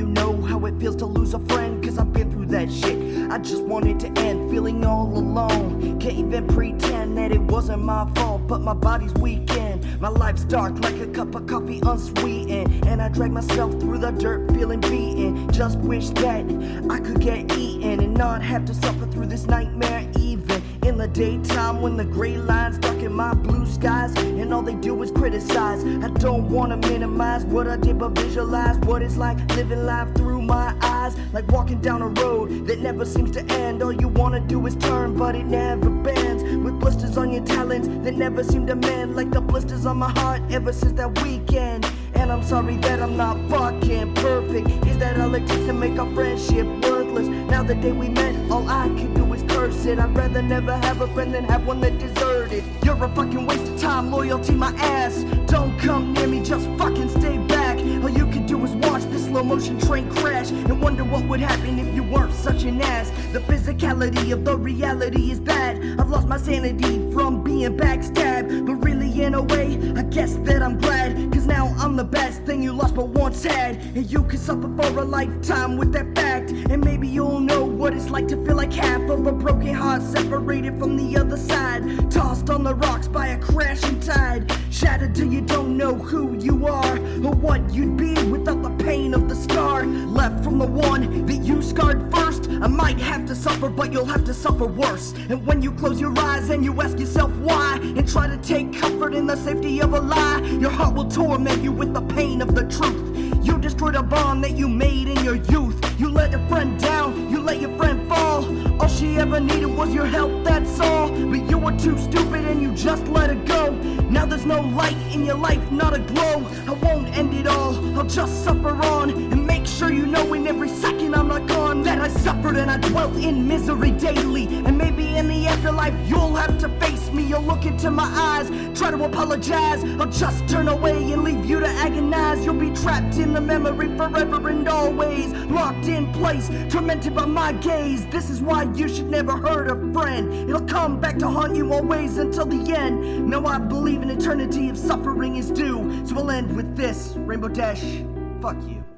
you know how it feels to lose a friend, cause I've been through that shit. I just want it to end, feeling all alone. Can't even pretend that it wasn't my fault, but my body's weakened. My life's dark like a cup of coffee unsweetened, and I drag myself through the dirt feeling beaten. Just wish that I could get eaten and not have to suffer through this nightmare even in the daytime, when the gray lines darken my blue skies and all they do is criticize. I don't wanna minimize what I did, but visualize what it's like living life through my eyes, like walking down a road that never seems to end. All you wanna do is turn, but it never bends, with blisters on your talons that never seem to mend, like the blisters on my heart ever since that weekend. And I'm sorry that I'm not fucking perfect. Is that all it takes to make our friendship worthless? Now the day we met, all I could do is curse it. I'd rather never have a friend than have one that deserted. You're a fucking waste of time, loyalty my ass. Don't come near me, just fucking stay back. All you can do is watch this slow motion train crash and wonder what would happen if you weren't such an ass. The physicality of the reality is bad. I've lost my sanity from being backstabbed, but really in a way, I guess that I'm glad, cause now I'm the best thing you lost but once had. And you can suffer for a lifetime with that fact, and maybe you'll know what it's like to feel like half of a broken heart separated from the other side, tossed on the rocks by a crashing tide, shattered till you don't know who you are or what you'd be without the pain of the scar left from the one that you scarred first. I might have to suffer, but you'll have to suffer worse. And when you close your eyes and you ask yourself why, and try to take comfort in the safety of a lie, your heart will torment you with the pain of the truth. You destroyed a bond that you made in your youth. You let a friend down, you let your friend fall. All she ever needed was your help, that's all. But you were too stupid and you just let it go. Now there's no light in your life, not a glow. I won't end it all, I'll just suffer on, and make sure you know in every second I'm not gone, that I suffered and I dwelt in misery daily. And maybe in the afterlife you'll have to face me. You'll look into my eyes, try to apologize. I'll just turn away and leave you to agonize. You'll be trapped in the memory forever and always, locked in place, tormented by my gaze. This is why you should never hurt a friend. It'll come back to haunt you always until the end. No, I believe an eternity of suffering is due, so we'll end with this. Rainbow Dash, fuck you.